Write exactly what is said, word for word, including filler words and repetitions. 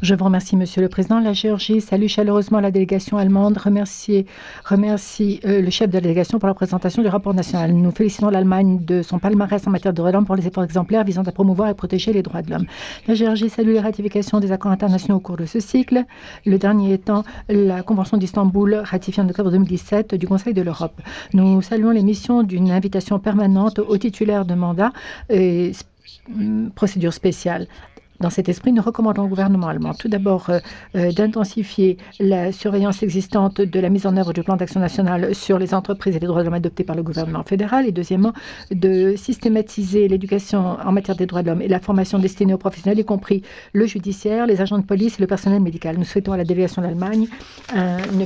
Je vous remercie, Monsieur le Président. La Géorgie salue chaleureusement la délégation allemande, remercie, remercie euh, le chef de la délégation pour la présentation du rapport national. Nous félicitons l'Allemagne de son palmarès en matière de droits de l'homme pour les efforts exemplaires visant à promouvoir et protéger les droits de l'homme. La Géorgie salue les ratifications des accords internationaux au cours de ce cycle, le dernier étant la Convention d'Istanbul ratifiée en octobre deux mille dix-sept du Conseil de l'Europe. Nous saluons l'émission d'une invitation permanente aux titulaires de mandat et procédure spéciale. Dans cet esprit, nous recommandons au gouvernement allemand tout d'abord euh, euh, d'intensifier la surveillance existante de la mise en œuvre du plan d'action national sur les entreprises et les droits de l'homme adopté par le gouvernement fédéral et deuxièmement, de systématiser l'éducation en matière des droits de l'homme et la formation destinée aux professionnels, y compris le judiciaire, les agents de police et le personnel médical. Nous souhaitons à la délégation d'Allemagne euh, une